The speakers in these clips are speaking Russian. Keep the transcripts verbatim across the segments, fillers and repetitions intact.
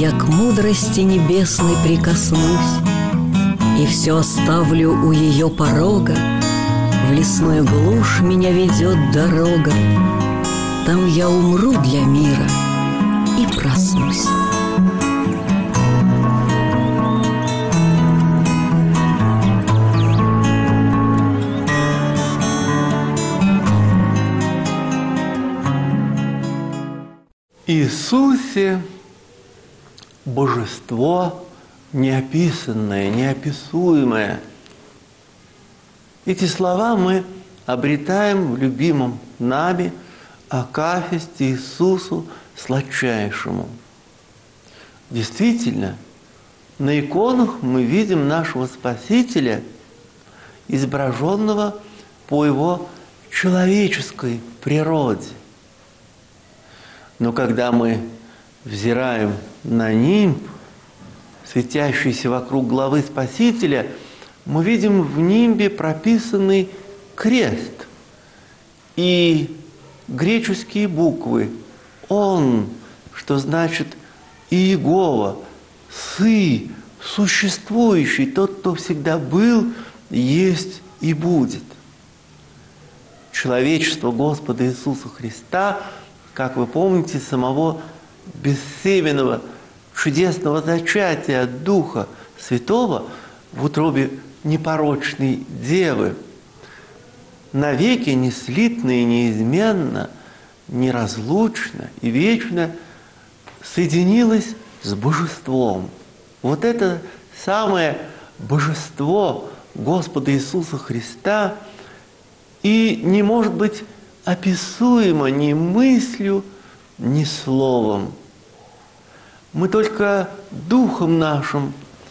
я к мудрости небесной прикоснусь и все оставлю у ее порога. В лесную глушь меня ведет дорога, там я умру для мира и проснусь. Иисусе божество неописанное, неописуемое. Эти слова мы обретаем в любимом нами акафисте Иисусу Сладчайшему. Действительно, на иконах мы видим нашего Спасителя, изображенного по его человеческой природе. Но когда мы взираем на нимб, светящийся вокруг головы Спасителя, мы видим в нимбе прописанный крест и греческие буквы «Он», что значит «Иегова», «Сы», «Существующий», тот, кто всегда был, есть и будет. Человечество Господа Иисуса Христа, как вы помните, самого бессеменного, чудесного зачатия от Духа Святого в утробе непорочной Девы, навеки неслитно и неизменно, неразлучно и вечно соединилось с Божеством. Вот это самое Божество Господа Иисуса Христа и не может быть описуемо ни мыслью, ни словом. Мы только духом нашим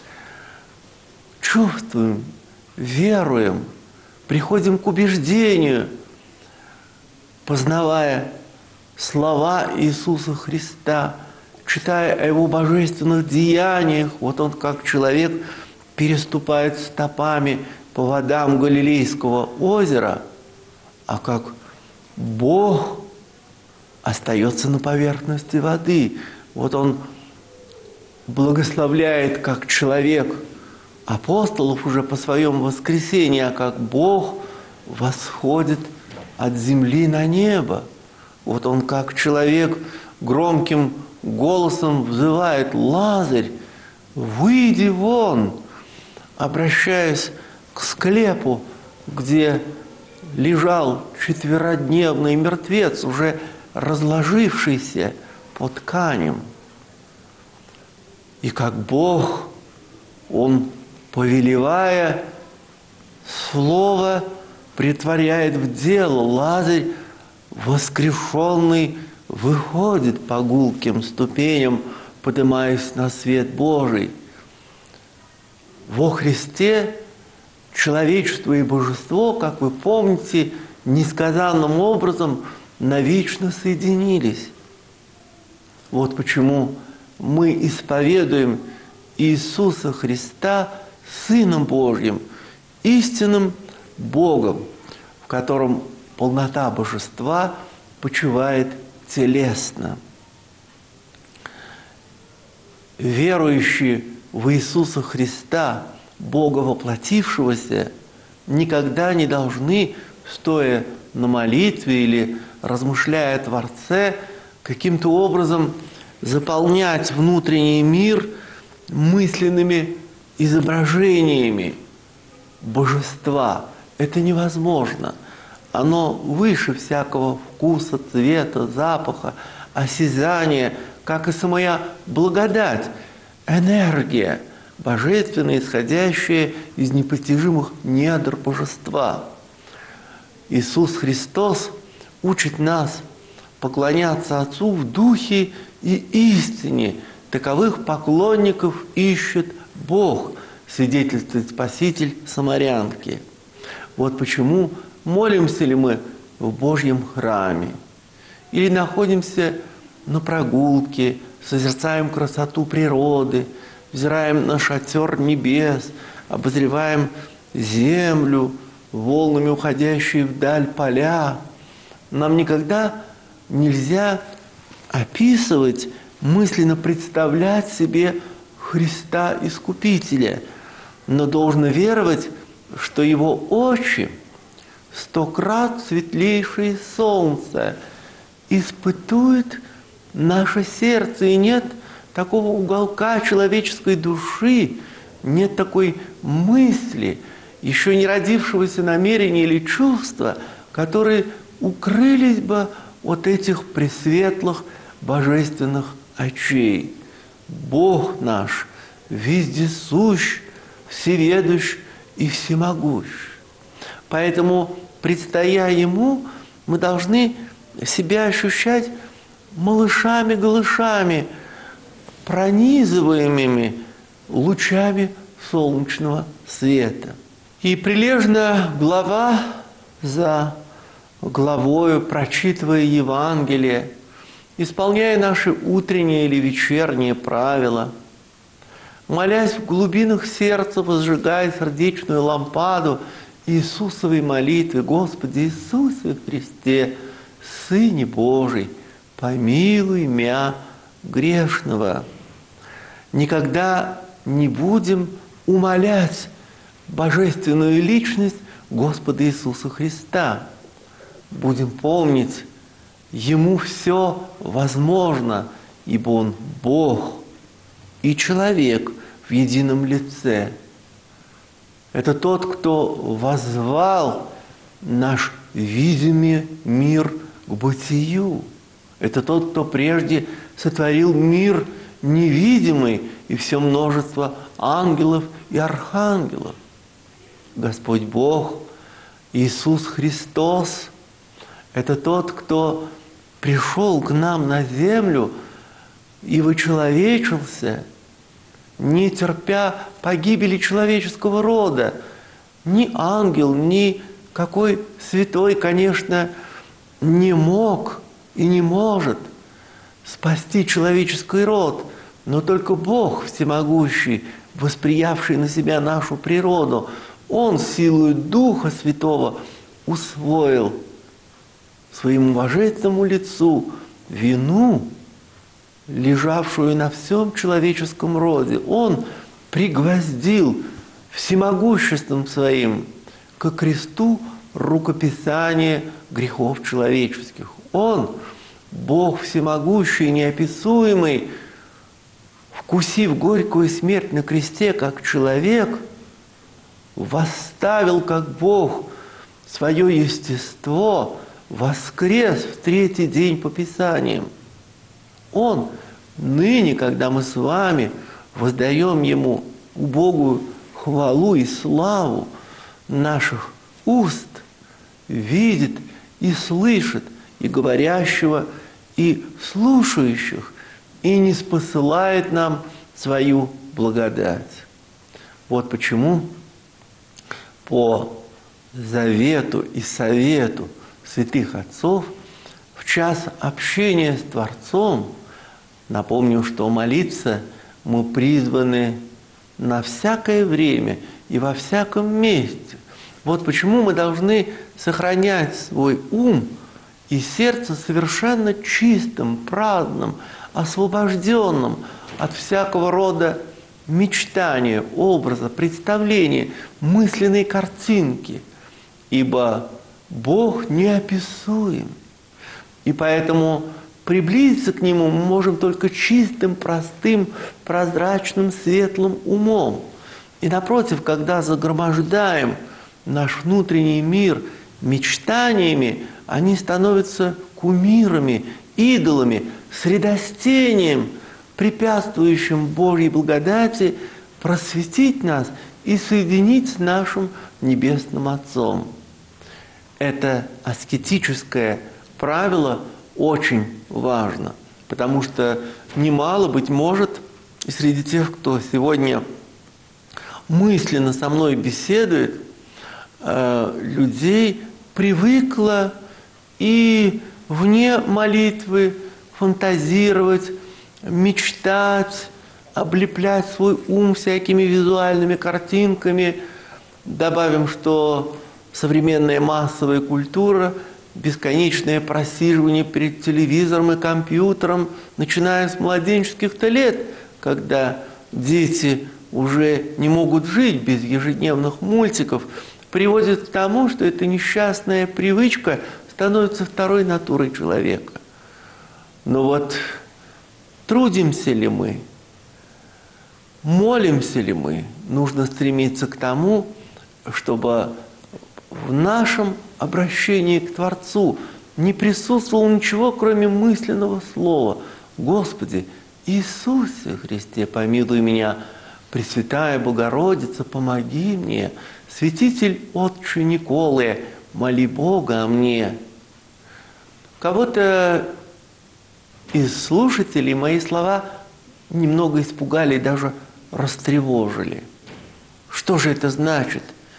чувствуем, веруем, приходим к убеждению, познавая слова Иисуса Христа, читая о Его божественных деяниях. Вот Он, как человек, переступает стопами по водам Галилейского озера, а как Бог остается на поверхности воды. Вот Он благословляет, как человек, апостолов уже по своем воскресении, а как Бог восходит от земли на небо. Вот Он, как человек, громким голосом взывает: «Лазарь, выйди вон!», обращаясь к склепу, где лежал четверодневный мертвец, уже разложившийся по тканям. И как Бог, Он, повелевая, слово претворяет в дело. Лазарь, воскрешенный, выходит по гулким ступеням, поднимаясь на свет Божий. Во Христе человечество и божество, как вы помните, несказанным образом навечно соединились. Вот почему мы исповедуем Иисуса Христа Сыном Божьим, истинным Богом, в котором полнота божества почивает телесно. Верующие в Иисуса Христа, Бога воплотившегося, никогда не должны, стоя на молитве или размышляя о Творце, каким-то образом заполнять внутренний мир мысленными изображениями божества. Это невозможно. Оно выше всякого вкуса, цвета, запаха, осязания, как и самая благодать, энергия божественная, исходящая из непостижимых недр божества. Иисус Христос учит нас поклоняться Отцу в духе и истине. Таковых поклонников ищет Бог, свидетельствует Спаситель самарянки. Вот почему молимся ли мы в Божьем храме, или находимся на прогулке, созерцаем красоту природы, взираем на шатер небес, обозреваем землю, волнами уходящие вдаль поля. Нам никогда нельзя описывать мысленно представлять себе Христа Искупителя, но должно веровать, что Его очи, сто крат светлейшее солнце, испытует наше сердце, и нет такого уголка человеческой души, нет такой мысли, еще не родившегося намерения или чувства, которые укрылись бы от этих пресветлых божественных очей. Бог наш вездесущ, всеведущ и всемогущ. Поэтому, предстоя Ему, мы должны себя ощущать малышами-голышами, пронизываемыми лучами солнечного света. И прилежно глава за главою, прочитывая Евангелие, исполняя наши утренние или вечерние правила, молясь в глубинах сердца, возжигая сердечную лампаду Иисусовой молитвы: «Господи Иисусе Христе, Сыне Божий, помилуй мя грешного». Никогда не будем умалять божественную личность Господа Иисуса Христа. Будем помнить, Ему все возможно, ибо Он Бог и человек в едином лице. Это тот, кто воззвал наш видимый мир к бытию. Это тот, кто прежде сотворил мир невидимый и все множество ангелов и архангелов. Господь Бог, Иисус Христос, это тот, кто пришел к нам на землю и вычеловечился, не терпя погибели человеческого рода. Ни ангел, ни какой святой, конечно, не мог и не может спасти человеческий род, но только Бог всемогущий, восприявший на себя нашу природу, Он силою Духа Святого усвоил своему божественному лицу вину, лежавшую на всем человеческом роде. Он пригвоздил всемогуществом Своим ко кресту рукописание грехов человеческих. Он, Бог всемогущий, неописуемый, вкусив горькую смерть на кресте как человек, восставил как Бог свое естество, воскрес в третий день по Писаниям. Он ныне, когда мы с вами воздаем Ему убогую хвалу и славу наших уст, видит и слышит и говорящего, и слушающих, и не спосылает нам свою благодать. Вот почему по завету и совету святых отцов в час общения с Творцом, напомню, что молиться мы призваны на всякое время и во всяком месте. Вот почему мы должны сохранять свой ум и сердце совершенно чистым, праздным, освобожденным от всякого рода мечтания, образа, представления, мысленной картинки, ибо Бог неописуем. И поэтому приблизиться к Нему мы можем только чистым, простым, прозрачным, светлым умом. И напротив, когда загромождаем наш внутренний мир мечтаниями, они становятся кумирами, идолами, средостением, препятствующим Божьей благодати просветить нас и соединить с нашим Небесным Отцом. Это аскетическое правило очень важно, потому что немало, быть может, и среди тех, кто сегодня мысленно со мной беседует, людей привыкло и вне молитвы фантазировать, мечтать, облеплять свой ум всякими визуальными картинками. Добавим, что современная массовая культура бесконечное просиживание перед телевизором и компьютером, начиная с младенческих-то лет, когда дети уже не могут жить без ежедневных мультиков, приводит к тому, что эта несчастная привычка становится второй натурой человека. Но вот трудимся ли мы, молимся ли мы, нужно стремиться к тому, чтобы в нашем обращении к Творцу не присутствовало ничего, кроме мысленного слова: «Господи, Иисусе Христе, помилуй меня, Пресвятая Богородица, помоги мне, святитель Отче Николы, моли Бога о мне». Кого-то из слушателей мои слова немного испугали и даже растревожили. Что же это значит?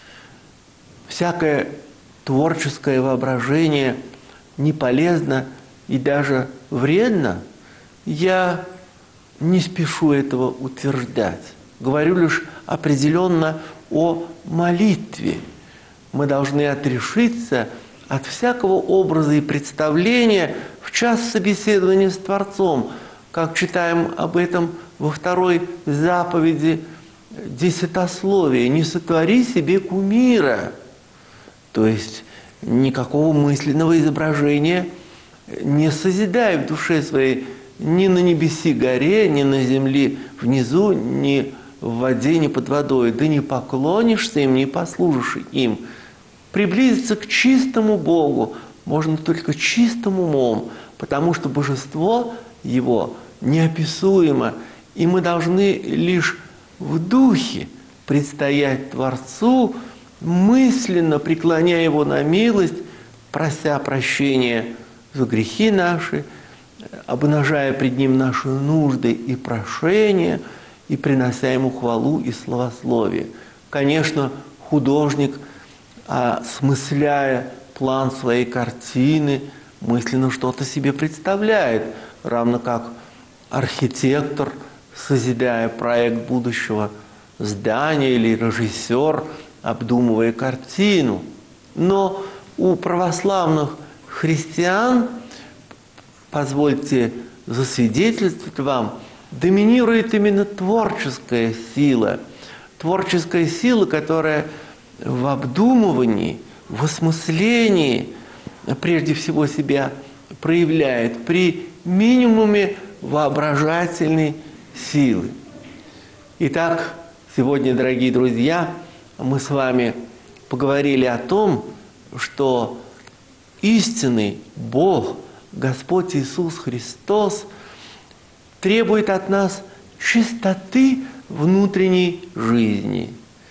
Всякое творческое воображение не полезно и даже вредно? Я не спешу этого утверждать. Говорю лишь определенно о молитве. Мы должны отрешиться от всякого образа и представления в час собеседования с Творцом, как читаем об этом во второй заповеди десятословия: «Не сотвори себе кумира». То есть никакого мысленного изображения не созидай в душе своей ни на небеси горе, ни на земле внизу, ни в воде, ни под водой. Да не поклонишься им, не послужишь им. Приблизиться к чистому Богу можно только чистым умом, потому что божество Его неописуемо, и мы должны лишь в духе предстоять Творцу, мысленно преклоняя Его на милость, прося прощения за грехи наши, обнажая пред Ним наши нужды и прошения, и принося Ему хвалу и славословие. Конечно, художник, осмысляя план своей картины, мысленно что-то себе представляет, равно как архитектор, созидая проект будущего здания, или режиссер, обдумывая картину. Но у православных христиан, позвольте засвидетельствовать вам, доминирует именно творческая сила. Творческая сила, которая в обдумывании, в осмыслении прежде всего себя проявляет при минимуме воображательной силы. Итак, сегодня, дорогие друзья, мы с вами поговорили о том, что истинный Бог, Господь Иисус Христос, требует от нас чистоты внутренней жизни.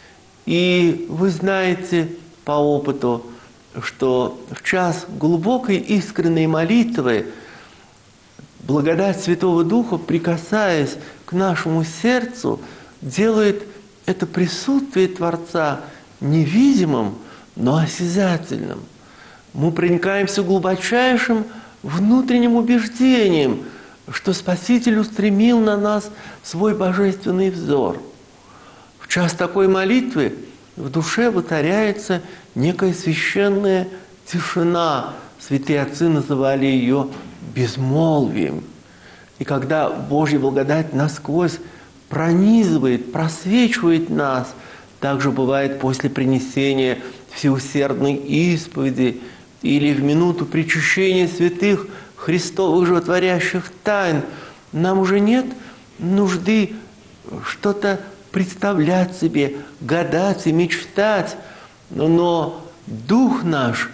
И вы знаете по опыту, что в час глубокой искренней молитвы благодать Святого Духа, прикасаясь к нашему сердцу, делает это присутствие Творца невидимым, но осязательным. Мы проникаемся глубочайшим внутренним убеждением, что Спаситель устремил на нас свой божественный взор. В час такой молитвы в душе воцаряется некая священная тишина. Святые отцы называли ее безмолвием. И когда Божья благодать насквозь пронизывает, просвечивает нас, так же бывает после принесения всеусердной исповеди или в минуту причащения святых Христовых животворящих тайн. Нам уже нет нужды что-то представлять себе, гадать и мечтать, но, но дух наш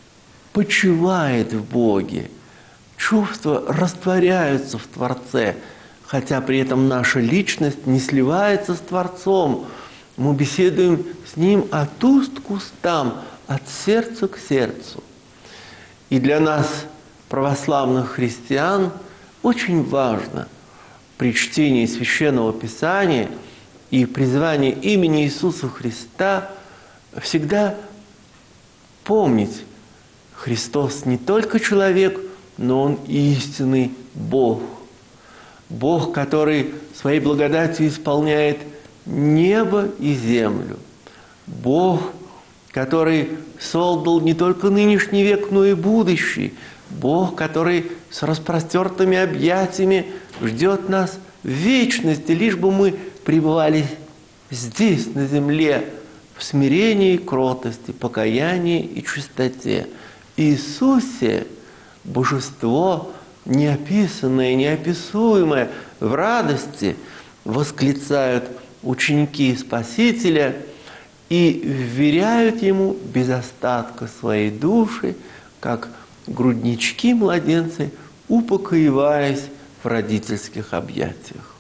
почивает в Боге. Чувства растворяются в Творце, хотя при этом наша личность не сливается с Творцом. Мы беседуем с Ним от уст к устам, от сердца к сердцу. И для нас, православных христиан, очень важно при чтении Священного Писания и призывании имени Иисуса Христа всегда помнить: Христос не только человек, но Он истинный Бог. Бог, который своей благодатью исполняет небо и землю. Бог, который создал не только нынешний век, но и будущий. Бог, который с распростертыми объятиями ждет нас в вечности, лишь бы мы пребывали здесь, на земле, в смирении, кротости, покаянии и чистоте. Иисусе божество неописанное, неописуемое, в радости восклицают ученики Спасителя и вверяют Ему без остатка своей души, как груднички младенцы, упокоиваясь в родительских объятиях.